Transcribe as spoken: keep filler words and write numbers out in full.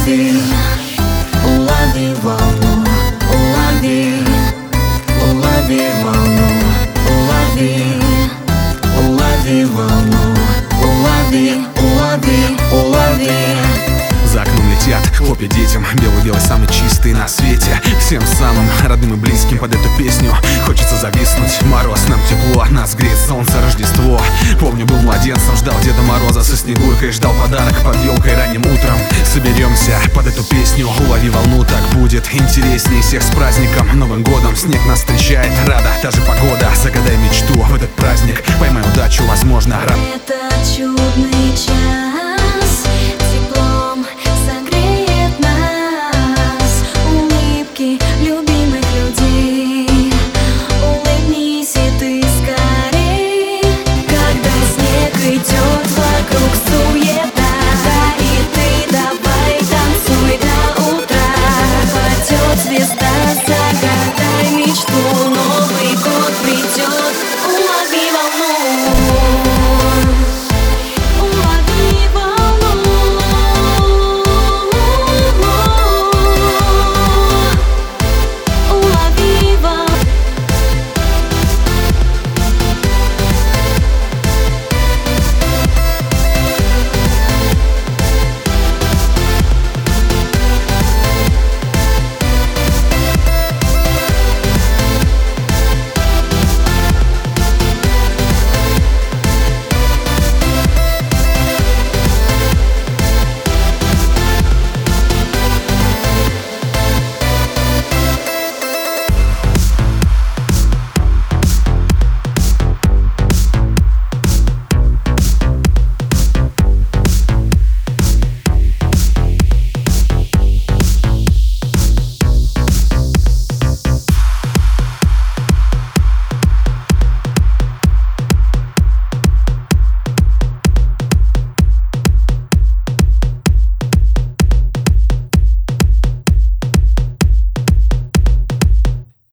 улови, улови волну, улови, улови волну, улови, улови волну, улови, улови, улови. За окном летят хлопья детям, белый-белый самый чистый на свете. Всем самым родным и близким под эту песню хочется зависнуть. Мороз, нам тепло, нас греет солнце, Рождество. Помню, был младенцем, ждал Деда Мороза со Снегуркой, ждал подарок под елкой ранним утром. Соберемся под эту песню, улови волну, так будет интересней. Всех с праздником, Новым годом, снег нас встречает, рада та же погода. Загадай мечту в этот праздник, поймай удачу, возможно, рад. Это чудный час.